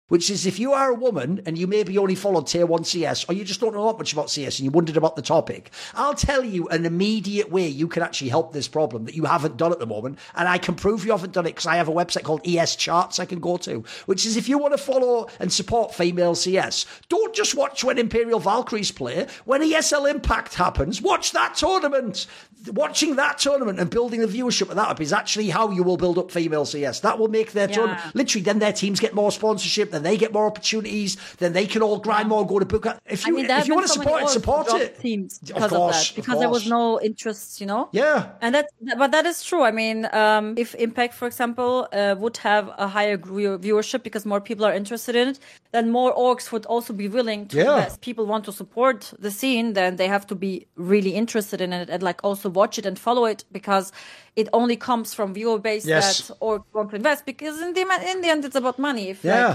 which is if you are a woman and you maybe only followed Tier 1 CS, or you just don't know that much about CS and you wondered about the topic, I'll tell you an immediate way you can actually help this problem that you haven't done at the moment. And I can prove you haven't done it because I have a website called ES Charts I can go to, which is if you want to follow and support female CS, don't just watch when Imperial Valkyries play. When ESL Impact happens, watch that tournament. Watching that tournament and building the viewership of that up is actually how you will build up female CS. That will make their tournament, literally, then their teams get more sponsorship, then they get more opportunities, then they can all grind more, go to book. If you want to support it, support it. Teams because of that, because there was no interest, Yeah. But that is true. I mean, if Impact, for example, would have a higher viewership because more people are interested in it, then more orgs would also be willing to invest. People want to support the scene, then they have to be really interested in it and also watch it and follow it, because it only comes from viewer base that orgs want to invest, because in the end it's about money. If